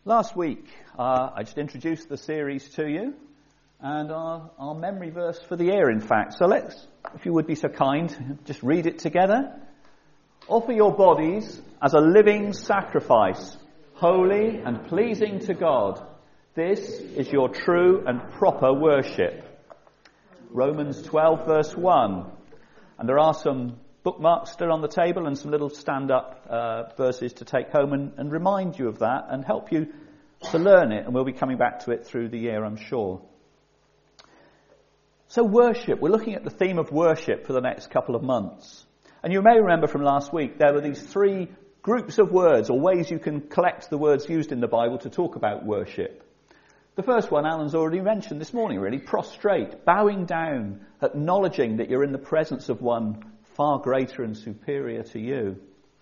Last week, I just introduced the series to you, and our memory verse for the year, in fact. So let's, if you would be so kind, just read it together. Offer your bodies as a living sacrifice, holy and pleasing to God. This is your true and proper worship. Romans 12, verse 1. And there are some bookmarks still on the table and some little stand-up verses to take home and remind you of that and help you to learn it. And we'll be coming back to it through the year, I'm sure. So worship. We're looking at the theme of worship for the next couple of months. And you may remember from last week there were these three groups of words or ways you can collect the words used in the Bible to talk about worship. The first one Alan's already mentioned this morning, really. Prostrate, bowing down, acknowledging that you're in the presence of one far greater and superior to you.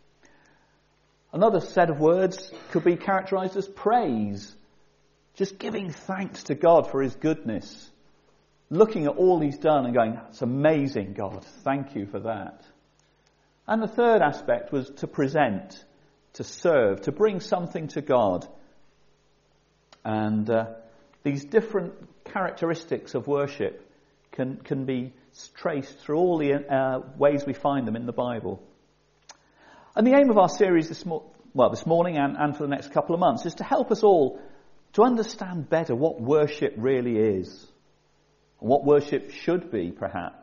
Another set of words could be characterized as praise. Just giving thanks to God for his goodness. Looking at all he's done and going, it's amazing, God. Thank you for that. And the third aspect was to present, to serve, to bring something to God. And these different characteristics of worship can be traced through all the ways we find them in the Bible. And the aim of our series this morning and for the next couple of months is to help us all to understand better what worship really is, and what worship should be, perhaps.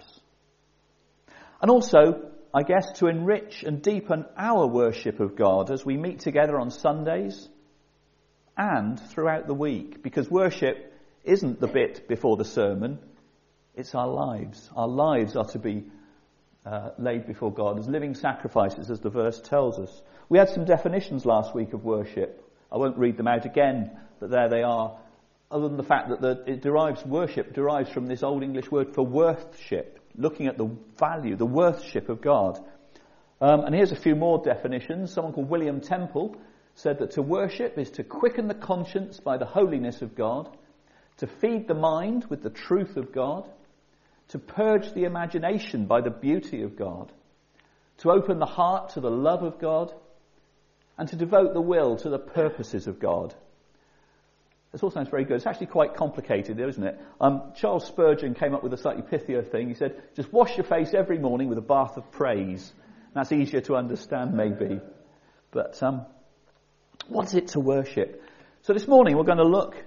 And also, I guess, to enrich and deepen our worship of God as we meet together on Sundays and throughout the week, because worship isn't the bit before the sermon. It's our lives. Our lives are to be laid before God as living sacrifices, as the verse tells us. We had some definitions last week of worship. I won't read them out again, but there they are. Other than the fact that worship derives from this Old English word for worthship, looking at the value, the worthship of God. And here's a few more definitions. Someone called William Temple said that to worship is to quicken the conscience by the holiness of God, to feed the mind with the truth of God, to purge the imagination by the beauty of God, to open the heart to the love of God, and to devote the will to the purposes of God. This all sounds very good. It's actually quite complicated, isn't it? Charles Spurgeon came up with a slightly pithier thing. He said, just wash your face every morning with a bath of praise. That's easier to understand, maybe. But what is it to worship? So this morning we're going to look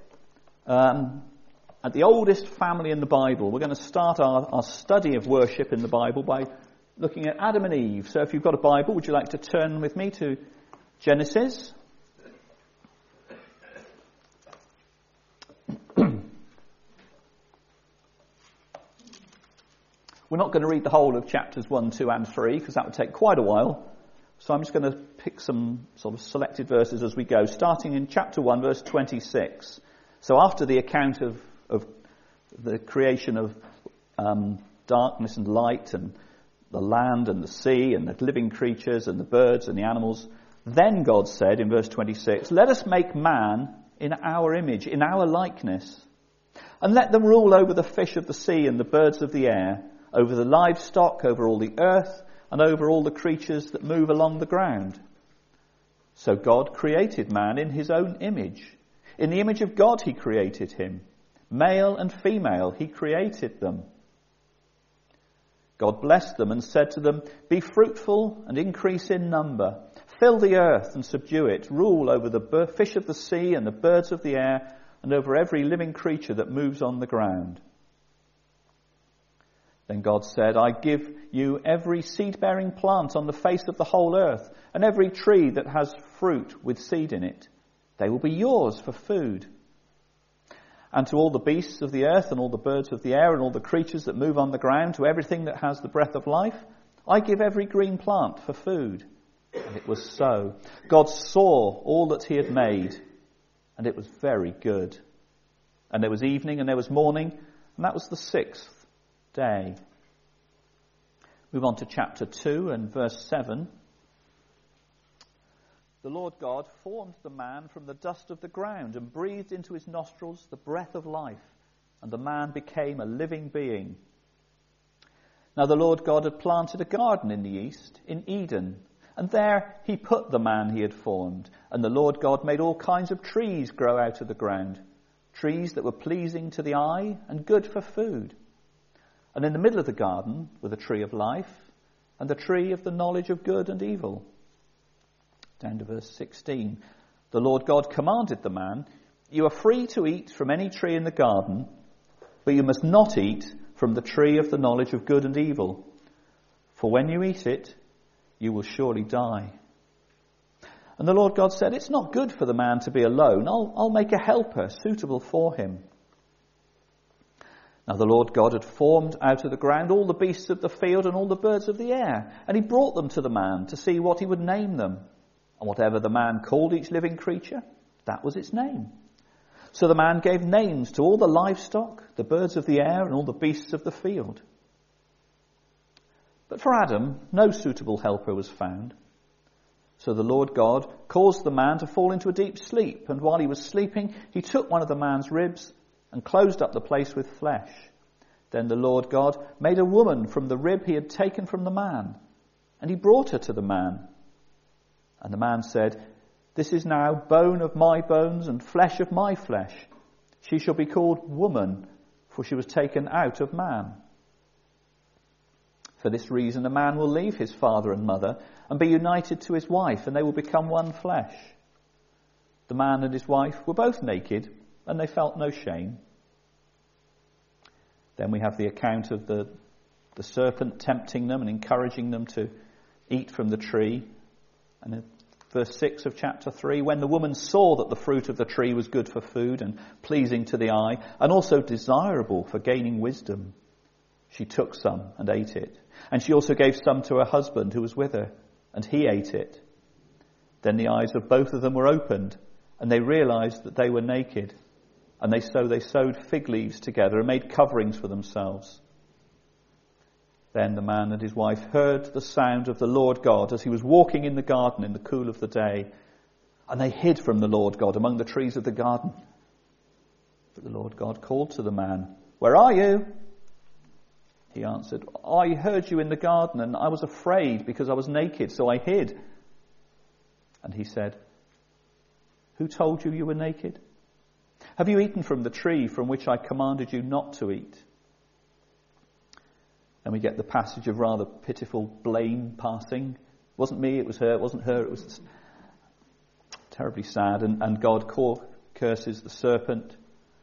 at the oldest family in the Bible. We're going to start our study of worship in the Bible by looking at Adam and Eve. So if you've got a Bible, would you like to turn with me to Genesis? We're not going to read the whole of chapters 1, 2 and 3 because that would take quite a while. So I'm just going to pick some sort of selected verses as we go, starting in chapter 1, verse 26. So after the account of the creation of darkness and light and the land and the sea and the living creatures and the birds and the animals, then God said in verse 26, let us make man in our image, in our likeness, and let them rule over the fish of the sea and the birds of the air, over the livestock, over all the earth, and over all the creatures that move along the ground. So God created man in his own image. In the image of God he created him. Male and female he created them. God blessed them and said to them, be fruitful and increase in number. Fill the earth and subdue it. Rule over the fish of the sea and the birds of the air, and over every living creature that moves on the ground. Then God said, I give you every seed-bearing plant on the face of the whole earth, and every tree that has fruit with seed in it. They will be yours for food. And to all the beasts of the earth, and all the birds of the air, and all the creatures that move on the ground, to everything that has the breath of life, I give every green plant for food. And it was so. God saw all that he had made, and it was very good. And there was evening and there was morning, and that was the sixth day. Move on to chapter 2 and verse 7. The Lord God formed the man from the dust of the ground and breathed into his nostrils the breath of life, and the man became a living being. Now the Lord God had planted a garden in the east, in Eden, And there he put the man he had formed. And the Lord God made all kinds of trees grow out of the ground, trees that were pleasing to the eye and good for food. And in the middle of the garden were the tree of life and the tree of the knowledge of good and evil. Down to verse 16. The Lord God commanded the man, "You are free to eat from any tree in the garden, but you must not eat from the tree of the knowledge of good and evil. For when you eat it, you will surely die." And the Lord God said, "It's not good for the man to be alone. I'll make a helper suitable for him." Now the Lord God had formed out of the ground all the beasts of the field and all the birds of the air, and he brought them to the man to see what he would name them. And whatever the man called each living creature, that was its name. So the man gave names to all the livestock, the birds of the air, and all the beasts of the field. But for Adam, no suitable helper was found. So the Lord God caused the man to fall into a deep sleep, and while he was sleeping, he took one of the man's ribs and closed up the place with flesh. Then the Lord God made a woman from the rib he had taken from the man, and he brought her to the man. And the man said, "This is now bone of my bones and flesh of my flesh. She shall be called woman, for she was taken out of man." For this reason, a man will leave his father and mother and be united to his wife, and they will become one flesh. The man and his wife were both naked, and they felt no shame. Then we have the account of the serpent tempting them and encouraging them to eat from the tree. And in verse 6 of chapter 3, when the woman saw that the fruit of the tree was good for food and pleasing to the eye, and also desirable for gaining wisdom, she took some and ate it. And she also gave some to her husband who was with her, and he ate it. Then the eyes of both of them were opened, and they realized that they were naked. And so they sewed fig leaves together and made coverings for themselves. Then the man and his wife heard the sound of the Lord God as he was walking in the garden in the cool of the day. And they hid from the Lord God among the trees of the garden. But the Lord God called to the man, "Where are you?" He answered, "I heard you in the garden, and I was afraid because I was naked, so I hid." And he said, "Who told you you were naked? Have you eaten from the tree from which I commanded you not to eat?" And we get the passage of rather pitiful blame passing. It wasn't me, it was her. It wasn't her, it was terribly sad. And God curses the serpent.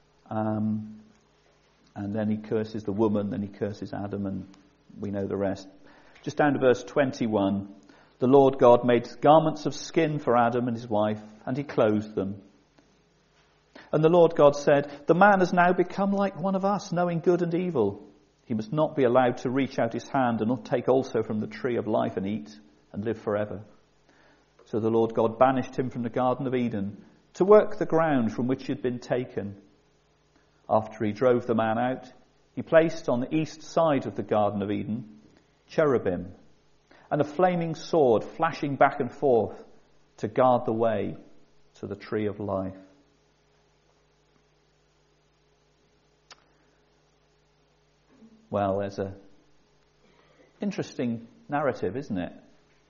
And then he curses the woman, then he curses Adam, and we know the rest. Just down to verse 21. The Lord God made garments of skin for Adam and his wife, and he clothed them. And the Lord God said, "The man has now become like one of us, knowing good and evil. He must not be allowed to reach out his hand and not take also from the tree of life and eat and live forever." So the Lord God banished him from the Garden of Eden to work the ground from which he had been taken. After he drove the man out, he placed on the east side of the Garden of Eden cherubim and a flaming sword flashing back and forth to guard the way to the tree of life. Well, there's an interesting narrative, isn't it?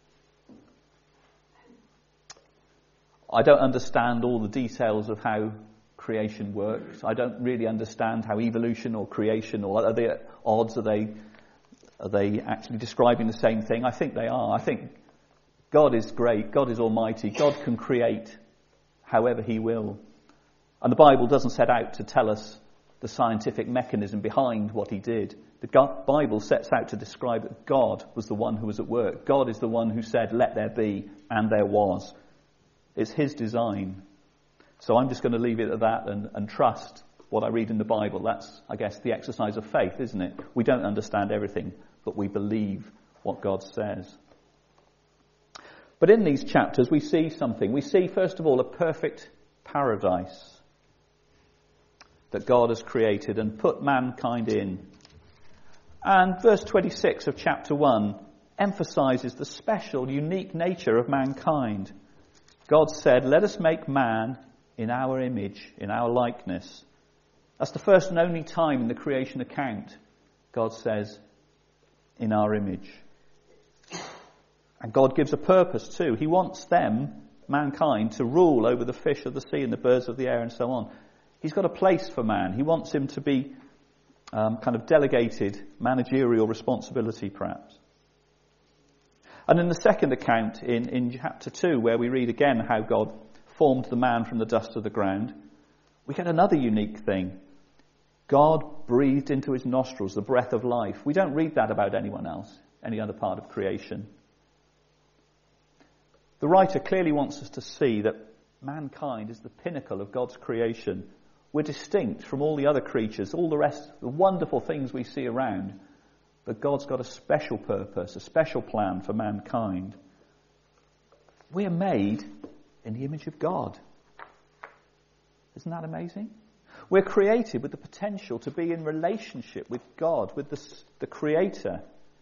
I don't understand all the details of how creation works. I don't really understand how evolution or creation, or are they at odds? Are they actually describing the same thing? I think they are. I think God is great. God is almighty. God can create however he will. And the Bible doesn't set out to tell us the scientific mechanism behind what he did. The Bible sets out to describe that God was the one who was at work. God is the one who said, "Let there be," and there was. It's his design. So I'm just going to leave it at that and trust what I read in the Bible. That's, I guess, the exercise of faith, isn't it? We don't understand everything, but we believe what God says. But in these chapters we see something. We see, first of all, a perfect paradise that God has created and put mankind in. And verse 26 of chapter 1 emphasizes the special, unique nature of mankind. God said, "Let us make man in our image, in our likeness." That's the first and only time in the creation account God says, "in our image." And God gives a purpose too. He wants them, mankind, to rule over the fish of the sea and the birds of the air and so on. He's got a place for man. He wants him to be kind of delegated managerial responsibility, perhaps. And in the second account, in chapter 2, where we read again how God formed the man from the dust of the ground, we get another unique thing. God breathed into his nostrils the breath of life. We don't read that about anyone else, any other part of creation. The writer clearly wants us to see that mankind is the pinnacle of God's creation. We're distinct from all the other creatures, all the rest, the wonderful things we see around. But God's got a special purpose, a special plan for mankind. We're made in the image of God. Isn't that amazing? We're created with the potential to be in relationship with God, with the Creator.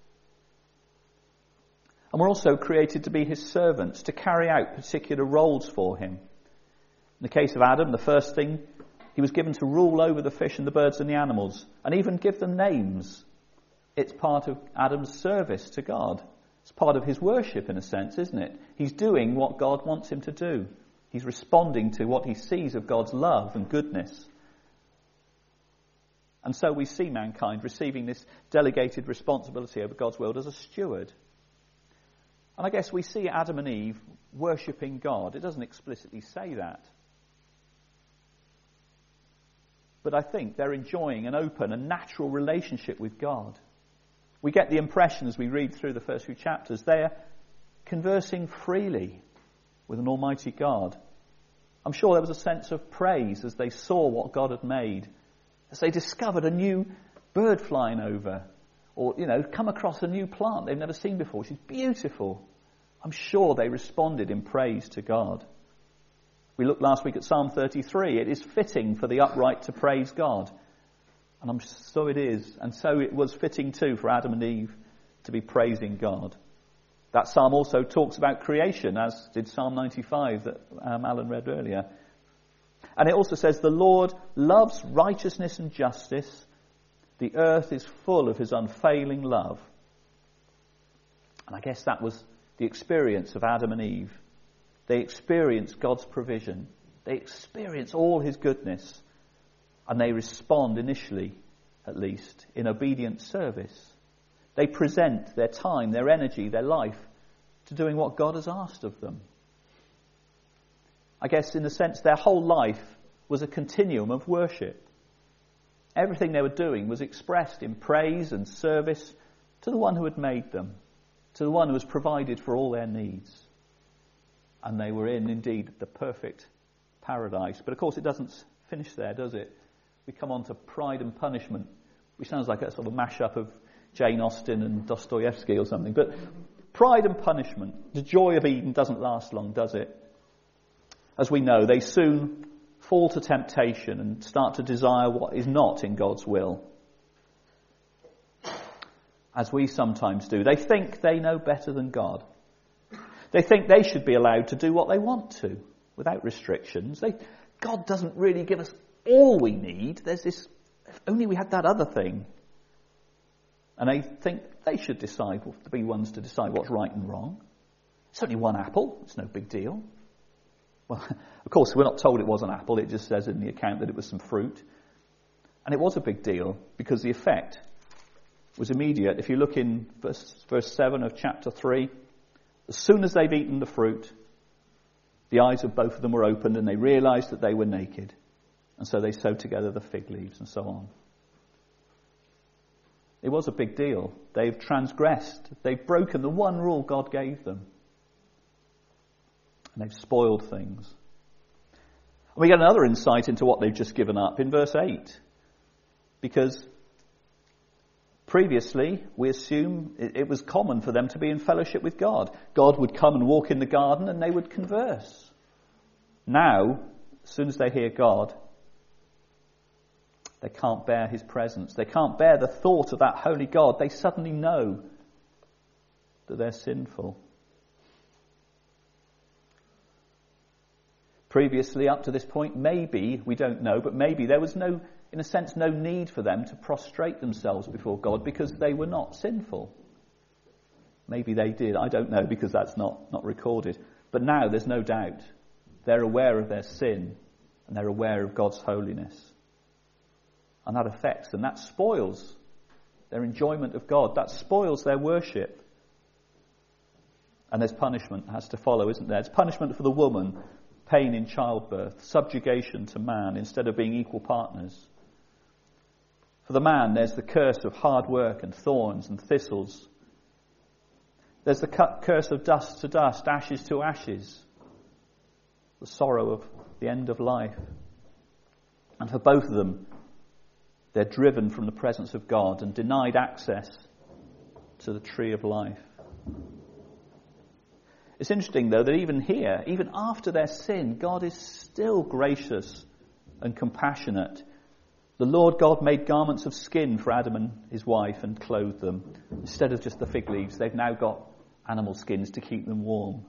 And we're also created to be his servants, to carry out particular roles for him. In the case of Adam, the first thing, he was given to rule over the fish and the birds and the animals, and even give them names. It's part of Adam's service to God. It's part of his worship, in a sense, isn't it? He's doing what God wants him to do. He's responding to what he sees of God's love and goodness. And so we see mankind receiving this delegated responsibility over God's world as a steward. And I guess we see Adam and Eve worshipping God. It doesn't explicitly say that. But I think they're enjoying an open and natural relationship with God. We get the impression as we read through the first few chapters, they're conversing freely with an almighty God. I'm sure there was a sense of praise as they saw what God had made, as they discovered a new bird flying over, or, come across a new plant they've never seen before, which is beautiful. I'm sure they responded in praise to God. We looked last week at Psalm 33. It is fitting for the upright to praise God. And so it is. And so it was fitting too for Adam and Eve to be praising God. That psalm also talks about creation, as did Psalm 95 that Alan read earlier. And it also says, the Lord loves righteousness and justice. The earth is full of his unfailing love. And I guess that was the experience of Adam and Eve. They experienced God's provision. They experience all his goodness. And they respond initially, at least, in obedient service. They present their time, their energy, their life to doing what God has asked of them. I guess in a sense their whole life was a continuum of worship. Everything they were doing was expressed in praise and service to the one who had made them, to the one who has provided for all their needs. And they were in, indeed, the perfect paradise. But of course it doesn't finish there, does it? We come on to Pride and Punishment, which sounds like a sort of mashup of Jane Austen and Dostoevsky or something. But Pride and Punishment, the joy of Eden doesn't last long, does it? As we know, they soon fall to temptation and start to desire what is not in God's will. As we sometimes do. They think they know better than God. They think they should be allowed to do what they want to, without restrictions. God doesn't really give us all we need. There's this, if only we had that other thing. And they think they should decide, to be ones to decide what's right and wrong. It's only one apple. It's no big deal. Well, of course, we're not told it was an apple. It just says in the account that it was some fruit. And it was a big deal because the effect was immediate. If you look in verse 7 of chapter 3, as soon as they've eaten the fruit, the eyes of both of them were opened and they realized that they were naked. And so they sewed together the fig leaves and so on. It was a big deal. They've transgressed. They've broken the one rule God gave them. And they've spoiled things. And we get another insight into what they've just given up in verse 8. Because previously, we assume it was common for them to be in fellowship with God. God would come and walk in the garden and they would converse. Now, as soon as they hear God, they can't bear his presence. They can't bear the thought of that holy God. They suddenly know that they're sinful. Previously, up to this point, maybe, we don't know, but maybe there was no, in a sense, no need for them to prostrate themselves before God because they were not sinful. Maybe they did. I don't know, because that's not recorded. But now there's no doubt. They're aware of their sin, and they're aware of God's holiness. And that affects them. That spoils their enjoyment of God. That spoils their worship. And there's punishment that has to follow, isn't there? It's punishment for the woman, pain in childbirth, subjugation to man instead of being equal partners. For the man, there's the curse of hard work and thorns and thistles. There's the curse of dust to dust, ashes to ashes. The sorrow of the end of life. And for both of them, they're driven from the presence of God and denied access to the tree of life. It's interesting, though, that even here, even after their sin, God is still gracious and compassionate. The Lord God made garments of skin for Adam and his wife and clothed them. Instead of just the fig leaves, they've now got animal skins to keep them warm.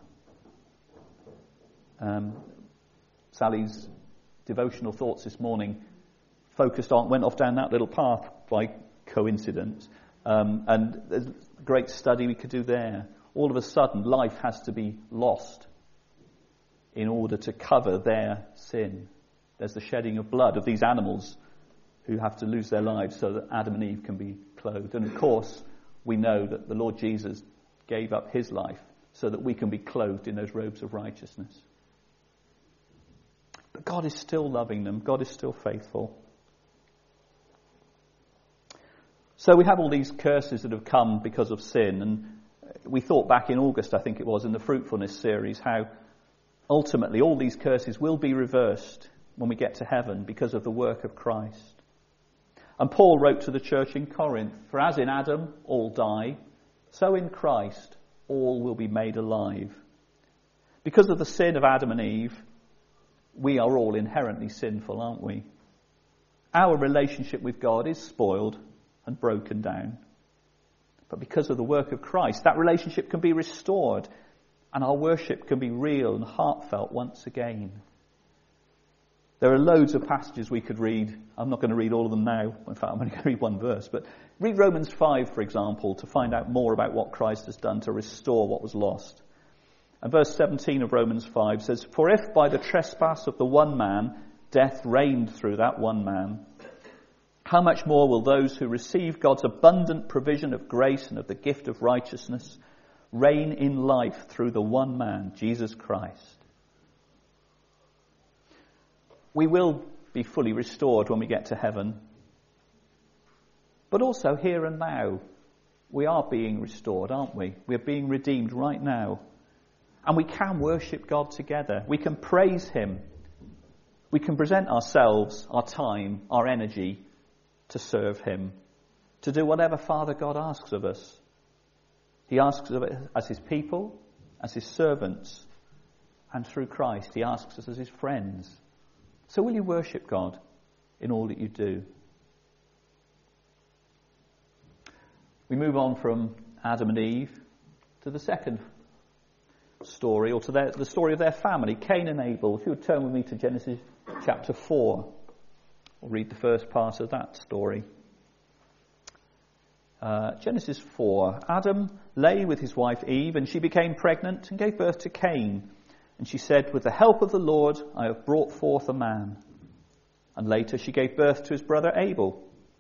Sally's devotional thoughts this morning went off down that little path by coincidence. And there's a great study we could do there. All of a sudden, life has to be lost in order to cover their sin. There's the shedding of blood of these animals who have to lose their lives so that Adam and Eve can be clothed. And of course, we know that the Lord Jesus gave up his life so that we can be clothed in those robes of righteousness. But God is still loving them. God is still faithful. So we have all these curses that have come because of sin, and we thought back in August, I think it was, in the fruitfulness series, how ultimately all these curses will be reversed when we get to heaven because of the work of Christ. And Paul wrote to the church in Corinth, "For as in Adam all die, so in Christ all will be made alive." Because of the sin of Adam and Eve, we are all inherently sinful, aren't we? Our relationship with God is spoiled and broken down. But because of the work of Christ, that relationship can be restored and our worship can be real and heartfelt once again. There are loads of passages we could read. I'm not going to read all of them now. In fact, I'm only going to read one verse. But read Romans 5, for example, to find out more about what Christ has done to restore what was lost. And verse 17 of Romans 5 says, "For if by the trespass of the one man death reigned through that one man, how much more will those who receive God's abundant provision of grace and of the gift of righteousness reign in life through the one man, Jesus Christ?" We will be fully restored when we get to heaven. But also here and now, we are being restored, aren't we? We are being redeemed right now. And we can worship God together. We can praise him. We can present ourselves, our time, our energy to serve him, to do whatever Father God asks of us. He asks of it as his people, as his servants, and through Christ he asks us as his friends. So will you worship God in all that you do? We move on from Adam and Eve to the second story, or to the story of their family, Cain and Abel. If you would turn with me to Genesis chapter 4. We'll read the first part of that story. Genesis 4. Adam lay with his wife Eve, and she became pregnant and gave birth to Cain. And she said, "With the help of the Lord, I have brought forth a man." And later she gave birth to his brother Abel.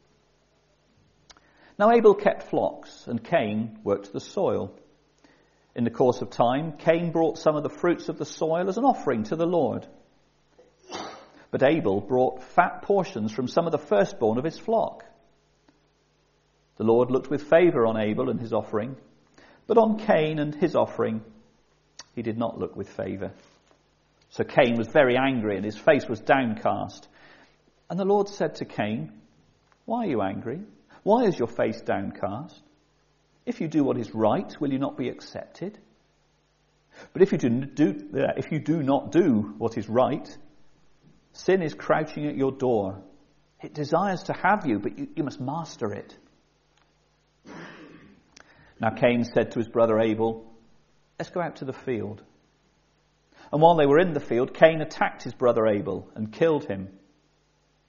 Now Abel kept flocks, and Cain worked the soil. In the course of time, Cain brought some of the fruits of the soil as an offering to the Lord. But Abel brought fat portions from some of the firstborn of his flock. The Lord looked with favour on Abel and his offering, but on Cain and his offering he did not look with favour. So Cain was very angry and his face was downcast. And the Lord said to Cain, "Why are you angry? Why is your face downcast? If you do what is right, will you not be accepted? But if you do not do what is right, sin is crouching at your door. It desires to have you, but you must master it." Now Cain said to his brother Abel, "Let's go out to the field." And while they were in the field, Cain attacked his brother Abel and killed him.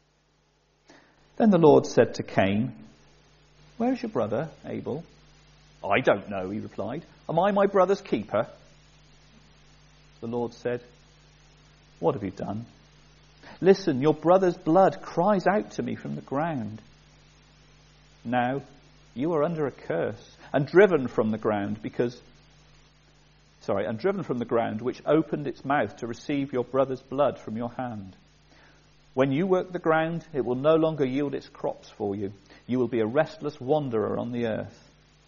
Then the Lord said to Cain, "Where is your brother Abel?" I don't know, he replied. Am I my brother's keeper? The Lord said, what have you done? Listen, your brother's blood cries out to me from the ground. Now you are under a curse and driven from the ground which opened its mouth to receive your brother's blood from your hand. When you work the ground, it will no longer yield its crops for you. You will be a restless wanderer on the earth.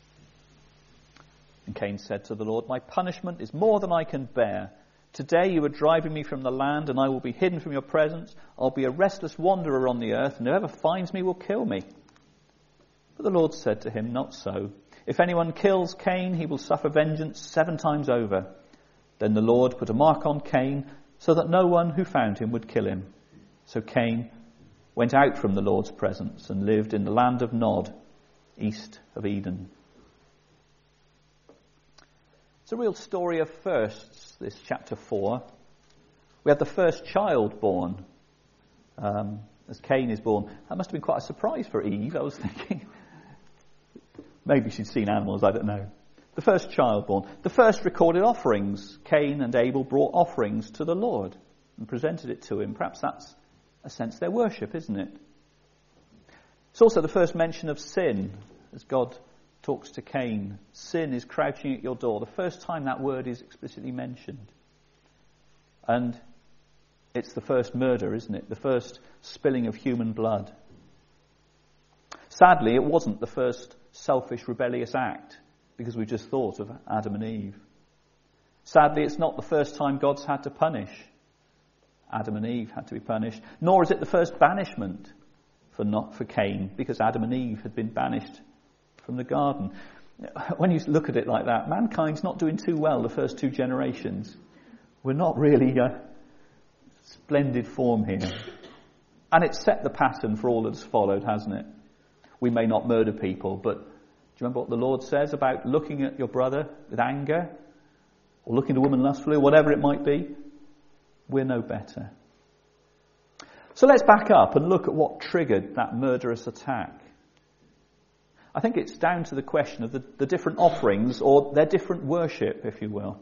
And Cain said to the Lord, my punishment is more than I can bear. Today you are driving me from the land, and I will be hidden from your presence. I'll be a restless wanderer on the earth, and whoever finds me will kill me. But the Lord said to him, not so. If anyone kills Cain, he will suffer vengeance 7 times over. Then the Lord put a mark on Cain, so that no one who found him would kill him. So Cain went out from the Lord's presence and lived in the land of Nod, east of Eden. It's a real story of firsts, this chapter 4. We had the first child born as Cain is born. That must have been quite a surprise for Eve, I was thinking. Maybe she'd seen animals, I don't know. The first child born. The first recorded offerings. Cain and Abel brought offerings to the Lord and presented it to him. Perhaps that's a sense their worship, isn't it? It's also the first mention of sin, as God talks to Cain. Sin is crouching at your door. The first time that word is explicitly mentioned. And it's the first murder, isn't it? The first spilling of human blood. Sadly, it wasn't the first selfish, rebellious act, because we just thought of Adam and Eve. Sadly, it's not the first time God's had to punish. Adam and Eve had to be punished. Nor is it the first banishment for Cain, because Adam and Eve had been banished from the garden. When you look at it like that, mankind's not doing too well the first 2 generations. We're not really splendid form here. And it's set the pattern for all that's followed, hasn't it? We may not murder people, but do you remember what the Lord says about looking at your brother with anger? Or looking at a woman lustfully, or whatever it might be? We're no better. So let's back up and look at what triggered that murderous attack. I think it's down to the question of the different offerings, or their different worship, if you will.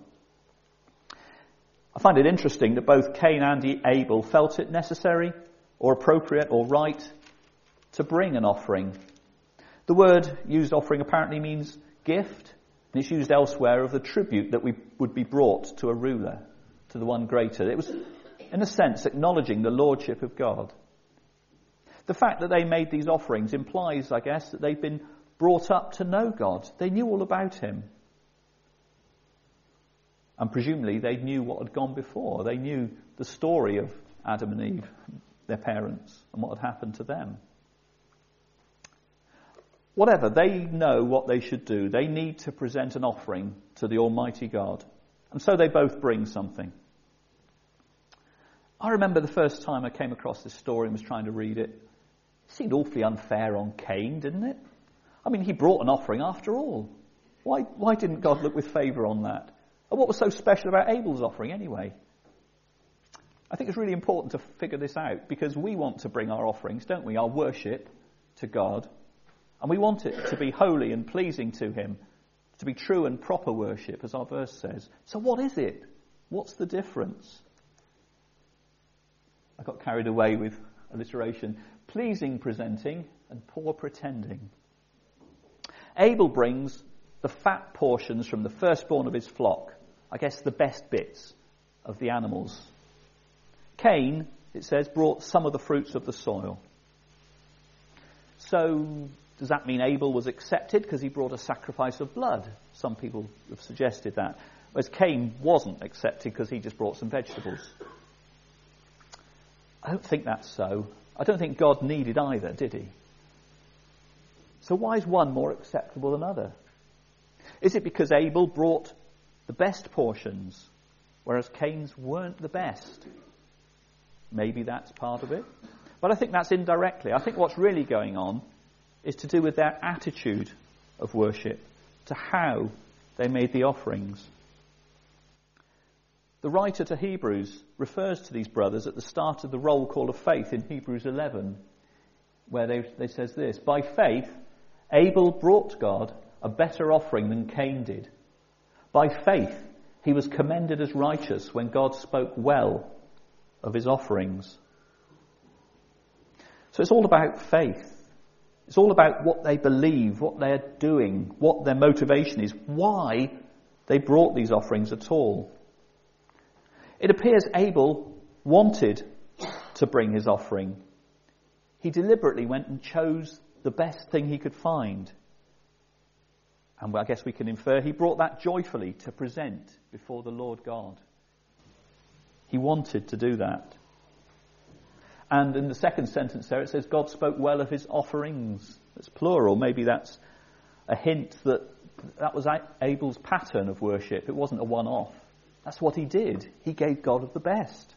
I find it interesting that both Cain and Abel felt it necessary or appropriate or right to bring an offering. The word used, offering, apparently means gift, and it's used elsewhere of the tribute that would be brought to a ruler, to the one greater. It was, in a sense, acknowledging the lordship of God. The fact that they made these offerings implies, I guess, that they've been brought up to know God. They knew all about him. And presumably they knew what had gone before. They knew the story of Adam and Eve, their parents, and what had happened to them. Whatever, they know what they should do. They need to present an offering to the Almighty God. And so they both bring something. I remember the first time I came across this story and was trying to read it. It seemed awfully unfair on Cain, didn't it? I mean, he brought an offering after all. Why didn't God look with favour on that? And what was so special about Abel's offering anyway? I think it's really important to figure this out, because we want to bring our offerings, don't we? Our worship to God. And we want it to be holy and pleasing to him, to be true and proper worship, as our verse says. So what is it? What's the difference? I got carried away with alliteration. Pleasing presenting and poor pretending. Abel brings the fat portions from the firstborn of his flock. I guess the best bits of the animals. Cain, it says, brought some of the fruits of the soil. So, does that mean Abel was accepted because he brought a sacrifice of blood? Some people have suggested that. Whereas Cain wasn't accepted because he just brought some vegetables. I don't think that's so. I don't think God needed either, did he? So why is one more acceptable than another? Is it because Abel brought the best portions, whereas Cain's weren't the best? Maybe that's part of it. But I think that's indirectly. I think what's really going on is to do with their attitude of worship, to how they made the offerings. The writer to Hebrews refers to these brothers at the start of the roll call of faith in Hebrews 11, where they says this: by faith, Abel brought God a a better offering than Cain did. By faith, he was commended as righteous when God spoke well of his offerings. So it's all about faith. It's all about what they believe, what they're doing, what their motivation is, why they brought these offerings at all. It appears Abel wanted to bring his offering. He deliberately went and chose the best thing he could find. And I guess we can infer he brought that joyfully to present before the Lord God. He wanted to do that. And in the second sentence there it says God spoke well of his offerings. It's plural. Maybe that's a hint that was Abel's pattern of worship. It wasn't a one-off. That's what he did. He gave God the best.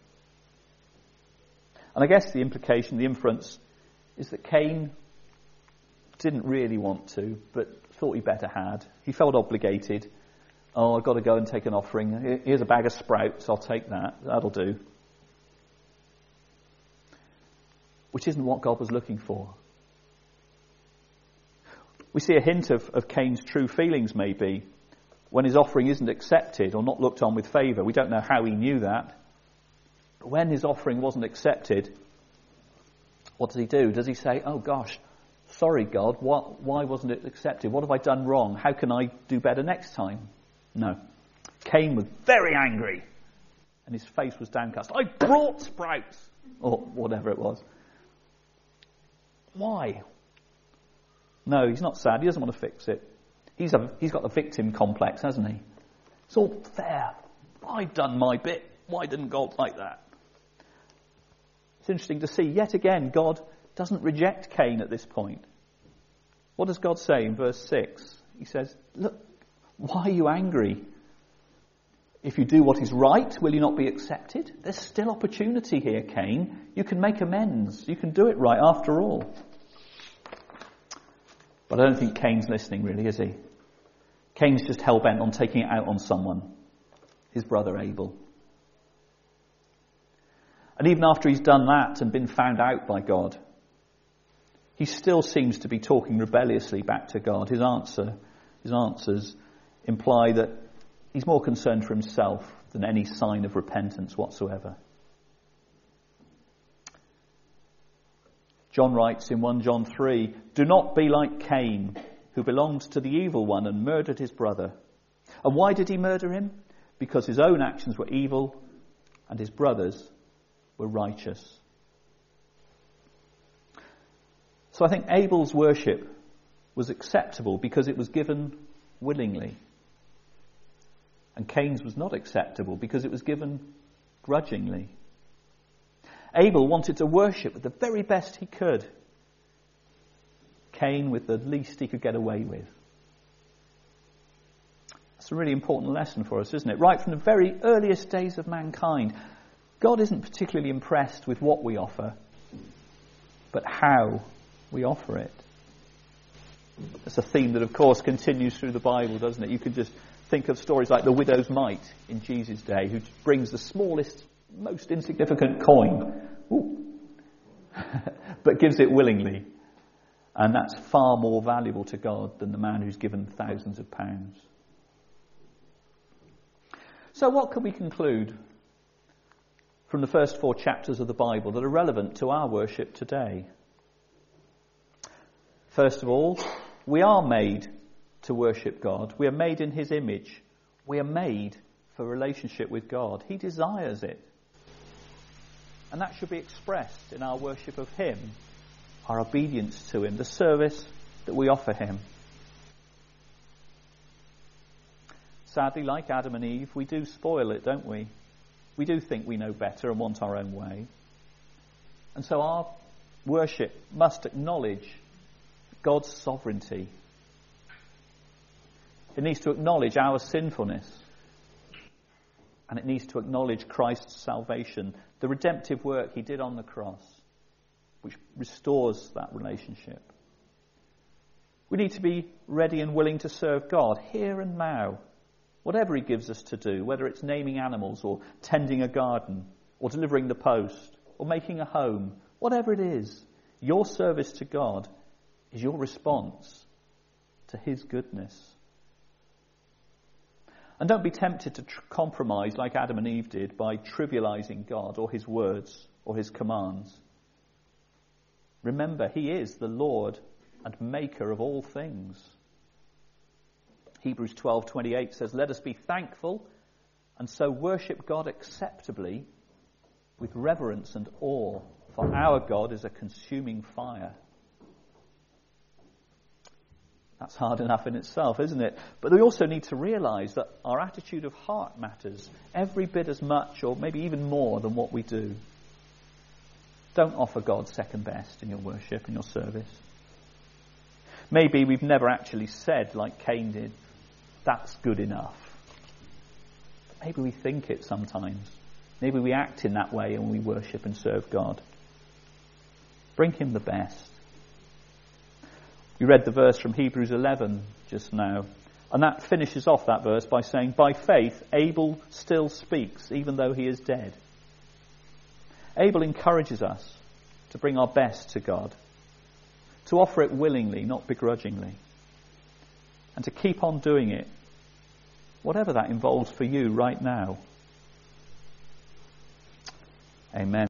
And I guess the implication, the inference, is that Cain didn't really want to, but thought he better had. He felt obligated. Oh, I've got to go and take an offering. Here's a bag of sprouts. I'll take that. That'll do. Which isn't what God was looking for. We see a hint of Cain's true feelings, maybe, when his offering isn't accepted or not looked on with favour. We don't know how he knew that. But when his offering wasn't accepted, what does he do? Does he say, oh gosh, sorry God, why wasn't it accepted? What have I done wrong? How can I do better next time? No. Cain was very angry and his face was downcast. I brought sprouts! Or whatever it was. Why? No, he's not sad. He doesn't want to fix it. He's got the victim complex, hasn't he? It's all fair. I've done my bit. Why didn't God like that? It's interesting to see, yet again, God doesn't reject Cain at this point. What does God say in verse 6? He says, look, why are you angry? If you do what is right, will you not be accepted? There's still opportunity here, Cain. You can make amends. You can do it right after all. But I don't think Cain's listening, really, is he? Cain's just hell-bent on taking it out on someone, his brother Abel. And even after he's done that and been found out by God, he still seems to be talking rebelliously back to God. His answers imply that he's more concerned for himself than any sign of repentance whatsoever. John writes in 1 John 3, do not be like Cain, who belonged to the evil one and murdered his brother. And why did he murder him? Because his own actions were evil and his brothers were righteous. So I think Abel's worship was acceptable because it was given willingly. And Cain's was not acceptable because it was given grudgingly. Abel wanted to worship with the very best he could. Cain with the least he could get away with. That's a really important lesson for us, isn't it? Right from the very earliest days of mankind, God isn't particularly impressed with what we offer, but how we offer it. That's a theme that, of course, continues through the Bible, doesn't it? You could just think of stories like the widow's mite in Jesus' day, who brings the smallest, most insignificant coin, but gives it willingly. And that's far more valuable to God than the man who's given thousands of pounds. So what can we conclude from the first 4 chapters of the Bible that are relevant to our worship today? First of all, we are made to worship God. We are made in his image. We are made for relationship with God. He desires it. And that should be expressed in our worship of him, our obedience to him, the service that we offer him. Sadly, like Adam and Eve, we do spoil it, don't we? We do think we know better and want our own way. And so our worship must acknowledge God's sovereignty. It needs to acknowledge our sinfulness. And it needs to acknowledge Christ's salvation, the redemptive work he did on the cross, which restores that relationship. We need to be ready and willing to serve God here and now, whatever he gives us to do, whether it's naming animals or tending a garden or delivering the post or making a home, whatever it is. Your service to God is your response to his goodness. And don't be tempted to compromise like Adam and Eve did by trivializing God or his words or his commands. Remember, he is the Lord and maker of all things. Hebrews 12:28 says, "Let us be thankful and so worship God acceptably with reverence and awe, for our God is a consuming fire." That's hard enough in itself, isn't it? But we also need to realise that our attitude of heart matters every bit as much, or maybe even more, than what we do. Don't offer God second best in your worship, in your service. Maybe we've never actually said, like Cain did, "That's good enough." But maybe we think it sometimes. Maybe we act in that way when we worship and serve God. Bring him the best. We read the verse from Hebrews 11 just now, and that finishes off that verse by saying, "By faith Abel still speaks, even though he is dead." Abel encourages us to bring our best to God, to offer it willingly, not begrudgingly, and to keep on doing it, whatever that involves for you right now. Amen.